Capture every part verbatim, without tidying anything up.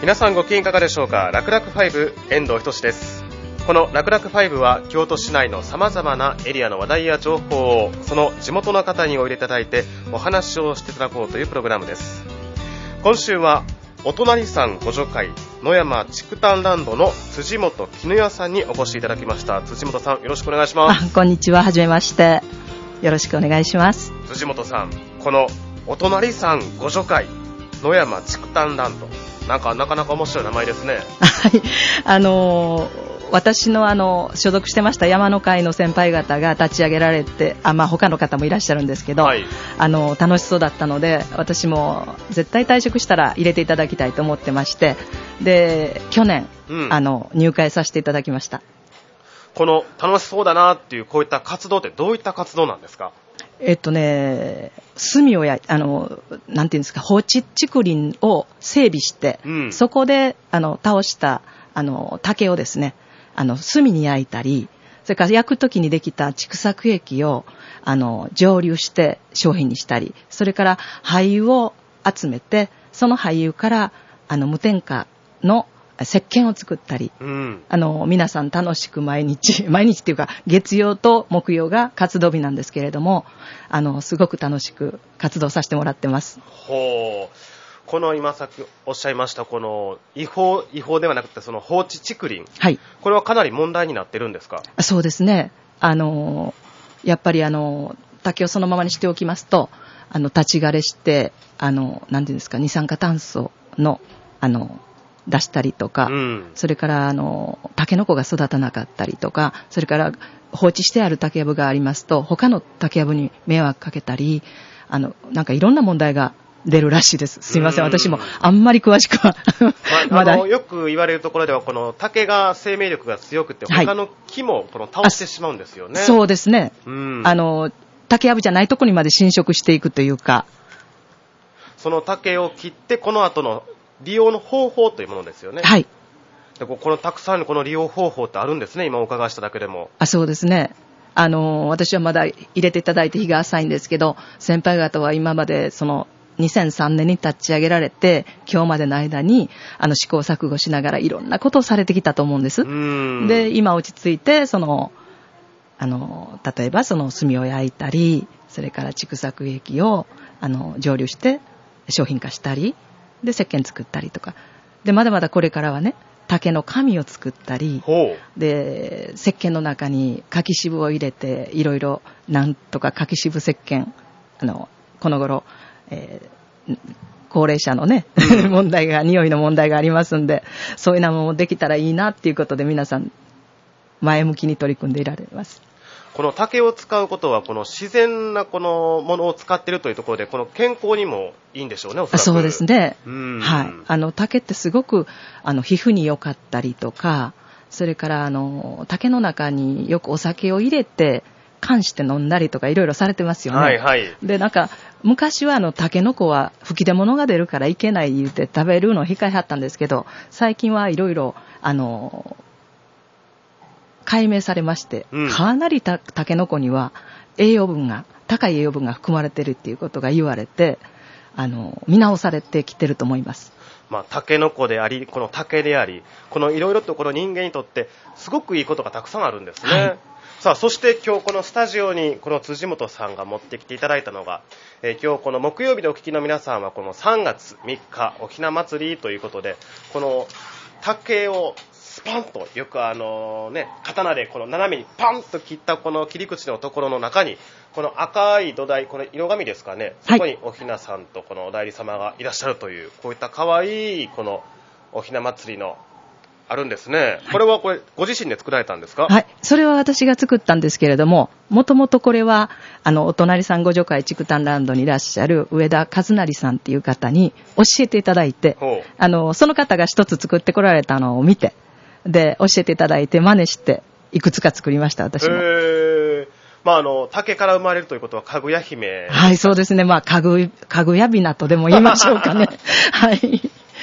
皆さんご機嫌いかがでしょうか。楽々ファイブ遠藤仁です。この楽々ファイブは京都市内のさまざまなエリアの話題や情報をその地元の方にお入れいただいてお話をしていただこうというプログラムです。今週はお隣さんご助会野山竹炭ランドの辻本絹代さんにお越しいただきました。辻本さん、よろしくお願いします。 あ、こんにちは。はじめまして。よろしくお願いします。 辻本さん、このお隣さんご助会野山竹炭ランド、なんかなかなか面白い名前ですね。 はい、あのー、私のあの所属してました山の会の先輩方が立ち上げられて、あ、まあ、他の方もいらっしゃるんですけど、はい、あの楽しそうだったので、私も絶対退職したら入れていただきたいと思ってまして、で去年、うん、あの入会させていただきました。 この楽しそうだなっていうこういった活動ってどういった活動なんですか？ えっとね、炭をやあのなんていうんですか、放置竹林を整備して、うん、そこであの倒したあの竹をですね、あの炭に焼いたり、それから焼くときにできた畜作液をあの蒸留して商品にしたり、それから廃油を集めて、その廃油からあの無添加の石鹸を作ったり、うん、あの皆さん楽しく毎日毎日っていうか月曜と木曜が活動日なんですけれども、あのすごく楽しく活動させてもらってます。 ほう、この今さっきおっしゃいましたこの違法違法ではなくてその放置竹林、はい、これはかなり問題になってるんですか？ そうですね。あのやっぱりあの竹をそのままにしておきますと、あの立ち枯れしてあのなんていうんですか、二酸化炭素のあの出したりとか、うん、それからあのタケノコが育たなかったりとか、それから放置してある竹やぶがありますと他の竹やぶに迷惑かけたり、あのなんかいろんな問題が出るらしいです。すいません、私もあんまり詳しくはまだあのよく言われるところではこの竹が生命力が強くて他の木もこの倒してしまうんですよね。 そうですね、うん、あの竹やぶじゃないところにまで侵食していくというか、 その竹を切ってこの後の利用の方法というものですよね。 はい。 でこのたくさんのこの利用方法ってあるんですね。今お伺いしただけでも。 あ、そうですね。あの私はまだ入れていただいて日が浅いんですけど、先輩方は今までそのにせんさんねんに立ち上げられて今日までの間にあの試行錯誤しながらいろんなことをされてきたと思うんです。で今落ち着いてそのあの例えばその炭を焼いたり、それから畜作液をあの蒸留して商品化したりで石鹸作ったりとかで、まだまだこれからはね、竹の紙を作ったりで、石鹸の中に柿渋を入れていろいろなんとか柿渋石鹸、あのこの頃、えー、高齢者のね問題が匂いの問題がありますんで、そういうのもできたらいいなっていうことで皆さん前向きに取り組んでいられます。 この竹を使うことはこの自然なこのものを使っているというところでこの健康にもいいんでしょうね。おそらくそうですね、うんはい、あの竹ってすごくあの皮膚に良かったりとか、それからあの竹の中によくお酒を入れて缶して飲んだりとかいろいろされてますよね、はいはい、でなんか昔はあのタケノコは吹き出物が出るからいけない言うて食べるのを控えはったんですけど、最近はいろいろあの解明されまして、うん、かなりたタケノコには栄養分が高い栄養分が含まれているっていうことが言われて、あの見直されてきてると思います。 まあ、タケノコでありこの竹であり、このいろいろとこの人間にとってすごくいいことがたくさんあるんですね、はい、さあそして今日このスタジオにこの辻本さんが持ってきていただいたのが、えー、今日この木曜日でお聞きの皆さんはこのさんがつみっかおひな祭りということで、この竹をスパンとよくあのね刀でこの斜めにパンと切ったこの切り口のところの中にこの赤い土台、この色紙ですかね、そこにおひなさんとこのお代理様がいらっしゃるという、こういった可愛いこのおひな祭りのあるんですね、はい、これはこれご自身で作られたんですか？ はい、それは私が作ったんですけれども、もともとこれはあのお隣さんご助会竹炭ランドにいらっしゃる上田和成さんっていう方に教えていただいて、あのその方が一つ作ってこられたのを見て、で教えていただいて真似していくつか作りました。私も、えーまあ、あの竹から生まれるということはかぐや姫。 はい、そうですね、まあ、かぐかぐやびなとでも言いましょうかねはい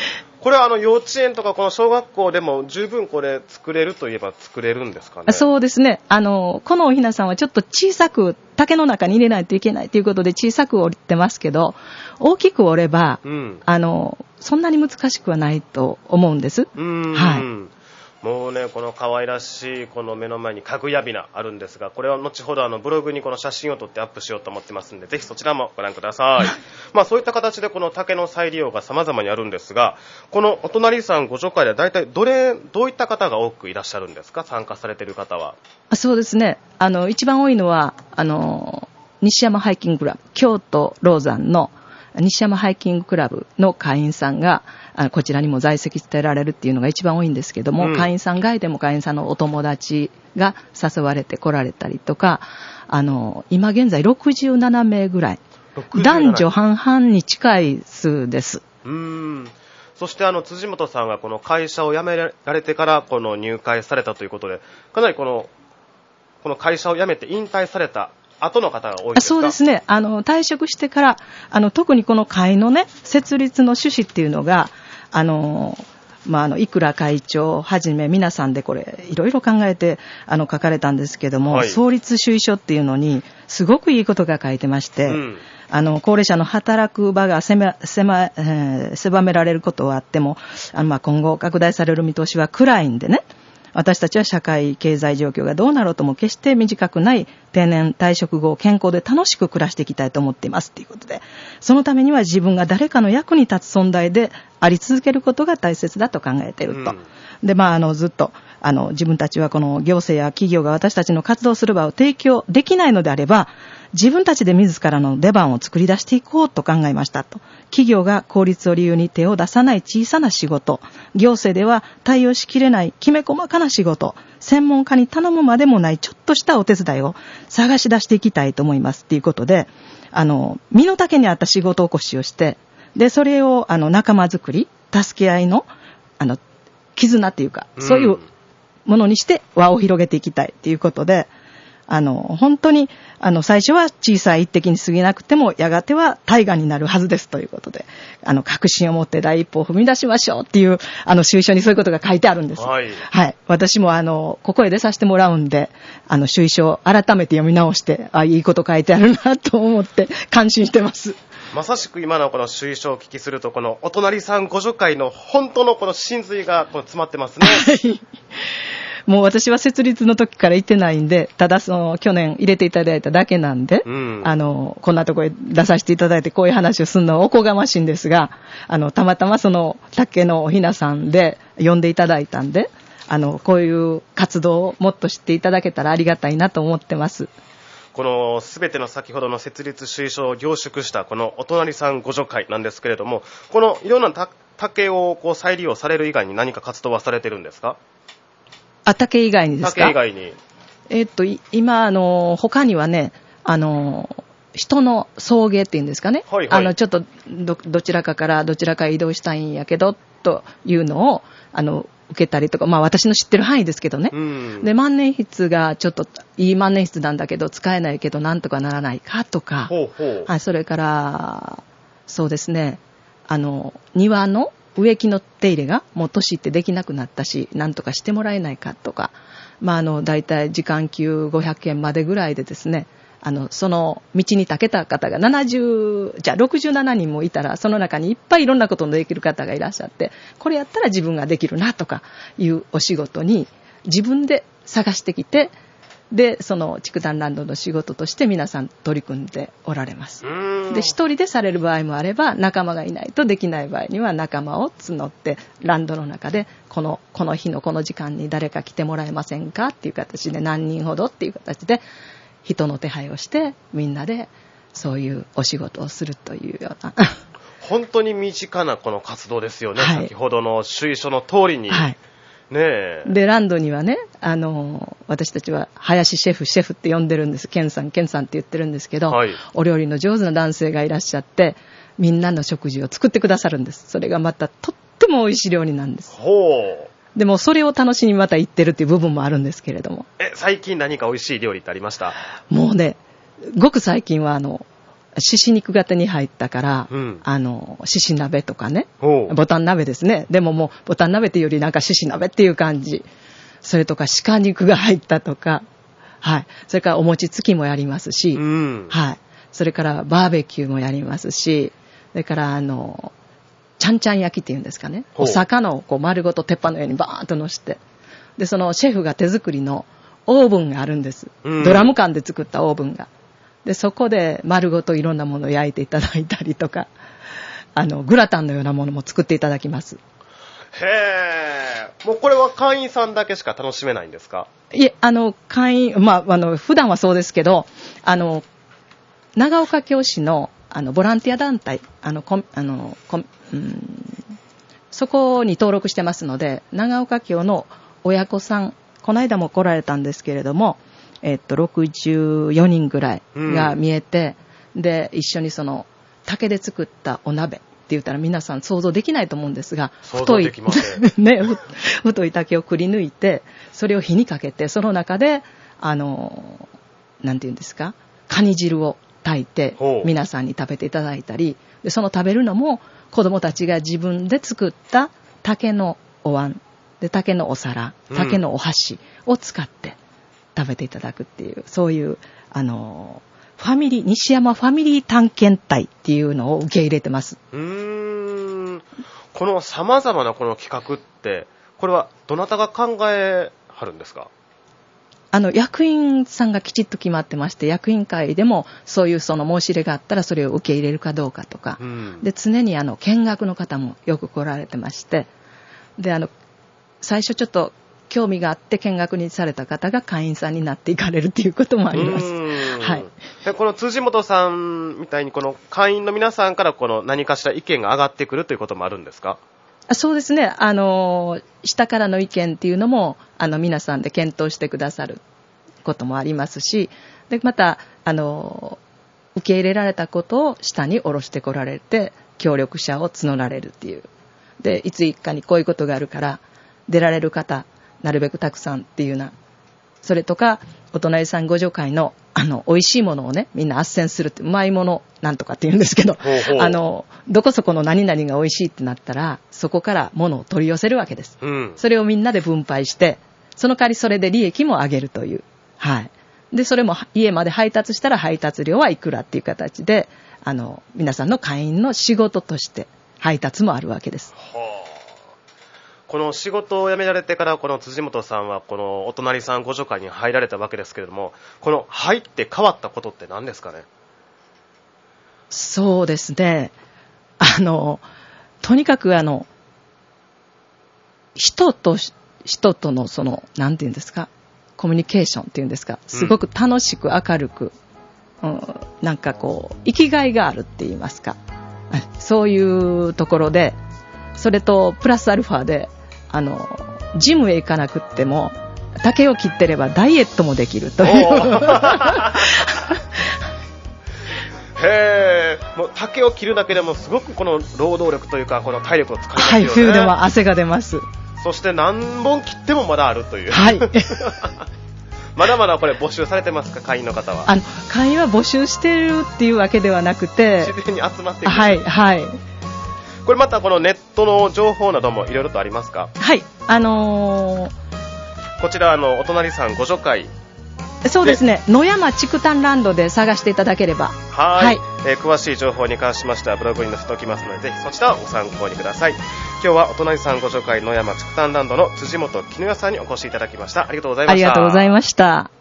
これはあの幼稚園とかこの小学校でも十分これ作れるといえば作れるんですかね。 そうですね。あの、このおひなさんはちょっと小さく、竹の中に入れないといけないということで小さく折ってますけど、大きく折れば、うん、あの、そんなに難しくはないと思うんです。 うん、はい。もうね、この可愛らしいこの目の前にかぐやびなあるんですが、これは後ほどあのブログにこの写真を撮ってアップしようと思ってますので、ぜひそちらもご覧ください。まあそういった形でこの竹の再利用が様々にあるんですが、このお隣さんご助会では大体どれどういった方が多くいらっしゃるんですか、参加されている方は。 そうですね。あの一番多いのはあの西山ハイキングクラブ、京都ローザンの西山ハイキングクラブの会員さんがあこちらにも在籍してられるっていうのが一番多いんですけども、うん、会員さん外でも会員さんのお友達が誘われて来られたりとか、あの今現在ろくじゅうななめいぐらい、男女半々に近い数です。 うーん。そしてあの辻本さんがこの会社を辞められてからこの入会されたということで、かなりこのこの会社を辞めて引退された後の方が多いですか？ そうですね。あの退職してからあの特にこの会のね設立の趣旨っていうのがあのまあ、あのいくら会長をはじめ皆さんでこれいろいろ考えてあの書かれたんですけども、はい、創立主意書っていうのにすごくいいことが書いてまして、うん、あの高齢者の働く場が狭、狭、えー、狭められることはあってもあの、まあ、今後拡大される見通しは暗いんでね、私たちは社会経済状況がどうなろうとも決して短くない定年退職後健康で楽しく暮らしていきたいと思っていますということで、そのためには自分が誰かの役に立つ存在であり続けることが大切だと考えていると、うん、でまああのずっとあの自分たちはこの行政や企業が私たちの活動する場を提供できないのであれば自分たちで自らの出番を作り出していこうと考えましたと。企業が効率を理由に手を出さない小さな仕事、行政では対応しきれないきめ細かな仕事、専門家に頼むまでもないちょっとしたお手伝いを探し出していきたいと思いますということで、あの身の丈に合った仕事起こしをして、でそれをあの仲間づくり、助け合いのあの絆っていうか、そういうものにして輪を広げていきたいということで、あの本当にあの最初は小さい一滴に過ぎなくてもやがては大河になるはずですということで、あの確信を持って第一歩を踏み出しましょうっていうあの主意書にそういうことが書いてあるんです。はい、はい、私もあのここへ出させてもらうんで、あの主意書を改めて読み直して、あいいこと書いてあるなと思って感心してます。 まさしく今のこの主意書をお聞きすると、このお隣さんご助会の本当のこの真髄がこの詰まってますね。 もう私は設立の時から行ってないんで、ただその去年入れていただいただけなんで、うん、あのこんなところへ出させていただいてこういう話をするのはおこがましいんですが、あのたまたまその竹のおひなさんで呼んでいただいたんで、あのこういう活動をもっと知っていただけたらありがたいなと思ってます。 このすべての先ほどの設立主意書を凝縮したこのお隣さんご助会なんですけれども、このいろんな竹をこう再利用される以外に何か活動はされてるんですか？ あ、竹以外にですか？ 竹以外に。 えー、っと、今、あの、他にはね、あの、人の送迎っていうんですかね。はいはい、あの、ちょっとど、どちらかからどちらかへ移動したいんやけど、というのを、あの、受けたりとか、まあ私の知ってる範囲ですけどね。うん、で、万年筆がちょっと、いい万年筆なんだけど、使えないけど、なんとかならないかとか。ほうほう。はい、それから、そうですね、あの、庭の、植木の手入れがもう年ってできなくなったし、なんとかしてもらえないかとか、まああのだいたい時間給ごひゃくえんまでぐらいでですね、あのその道に長けた方がななじゅうじゃあろくじゅうななにんもいたら、その中にいっぱいいろんなことのできる方がいらっしゃって、これやったら自分ができるなとかいうお仕事に自分で探してきて、でその竹炭ランドの仕事として皆さん取り組んでおられます。で一人でされる場合もあれば、仲間がいないとできない場合には仲間を募ってランドの中でこのこの日のこの時間に誰か来てもらえませんかっていう形で、何人ほどっていう形で人の手配をしてみんなでそういうお仕事をするというような本当に身近なこの活動ですよね、はい、先ほどの主意書の通りに、はいね、えでランドにはね、あの私たちは林シェフシェフって呼んでるんです。ケンさんケンさんって言ってるんですけど、はい、お料理の上手な男性がいらっしゃって、みんなの食事を作ってくださるんです。それがまたとっても美味しい料理なんです。ほう。でもそれを楽しみにまた行ってるっていう部分もあるんですけれども。 え最近何か美味しい料理ってありました？ もうね、ごく最近はあの獅子肉が手に入ったから、 うん、 あの、獅子鍋とかね、ボタン鍋ですね。でももう、ボタン鍋っていうよりなんか獅子鍋っていう感じ。それとか鹿肉が入ったとか、はい。それからお餅つきもやりますし、 うん、 はい。それからバーベキューもやりますし、それからあの、ちゃんちゃん焼きっていうんですかね。お魚をこう丸ごと鉄板の上にバーンと乗せて、で、そのシェフが手作りのオーブンがあるんです。うん、ドラム缶で作ったオーブンが。で、そこで丸ごといろんなものを焼いていただいたりとか、あの、グラタンのようなものも作っていただきます。 へー。もうこれは会員さんだけしか楽しめないんですか？ いえ、あの、会員、まあ、あの、普段はそうですけど、あの、長岡京市の、あの、ボランティア団体、あの、こあのこうん、そこに登録してますので、長岡京の親子さん、この間も来られたんですけれども、えっと、ろくじゅうよにんぐらいが見えて、うん、で、一緒にその、竹で作ったお鍋って言ったら皆さん想像できないと思うんですが、太い、ね、太い竹をくり抜いて、それを火にかけて、その中で、あの、なんて言うんですか、カニ汁を炊いて、皆さんに食べていただいたり、で、その食べるのも、子供たちが自分で作った竹のお椀、で、竹のお皿、竹のお箸を使って、食べていただくっていう、そういう、あの、ファミリー、西山ファミリー探検隊っていうのを受け入れてます。 うーん。この様々なこの企画って、これはどなたが考えはるんですか？ あの、役員さんがきちっと決まってまして、役員会でもそういうその申し入れがあったらそれを受け入れるかどうかとか、うん、で、常にあの、見学の方もよく来られてまして、で、あの、最初ちょっと、興味があって見学にされた方が会員さんになっていかれるということもあります。はい。 で、この辻本さんみたいにこの会員の皆さんからこの何かしら意見が上がってくるということもあるんですか？ そうですね。あの、下からの意見っていうのも、あの、皆さんで検討してくださることもありますし、で、また、あの、受け入れられたことを下に下ろしてこられて、協力者を募られるっていう。で、いついかにこういうことがあるから、出られる方、なるべくたくさんっていうような、それとか、お隣さんご助会の、あの、美味しいものをね、みんな斡旋するって、うまいものなんとかって言うんですけど、ほうほう、あの、どこそこの何々が美味しいってなったら、そこから物を取り寄せるわけです。うん、それをみんなで分配して、その代わりそれで利益も上げるという。はい。で、それも家まで配達したら配達料はいくらっていう形で、あの、皆さんの会員の仕事として配達もあるわけです。はあ。 この仕事を辞められてからこの辻本さんはこのお隣さんご助会に入られたわけですけれども、この入って変わったことって何ですかね？ そうですね。あの、とにかくあの、人と人とのその、なんていうんですか、コミュニケーションっていうんですか、すごく楽しく明るく、うん、なんかこう、生きがいがあるって言いますか、そういうところで、それとプラスアルファで、あの、ジムへ行かなくっても、竹を切ってればダイエットもできるという。 へー、もう竹を切るだけでもすごくこの労働力というかこの体力を使いますよね。 はい、冬でも汗が出ます。 そして何本切ってもまだあるという。 はい。 まだまだこれ募集されてますか、会員の方は？ あの、会員は募集してるっていうわけではなくて、 自然に集まっていく。 はい、はい。 これまたこのネットの情報などもいろいろとありますか？ はい、あのー、 こちらあのお隣さんご助会、 そうですね、野山竹炭ランドで探していただければ、 はい、はい、えー、詳しい情報に関しましてはブログに載せておきますので、ぜひそちらをご参考にください。今日はお隣さんご助会野山竹炭ランドの辻本絹代さんにお越しいただきました。ありがとうございました。 ありがとうございました。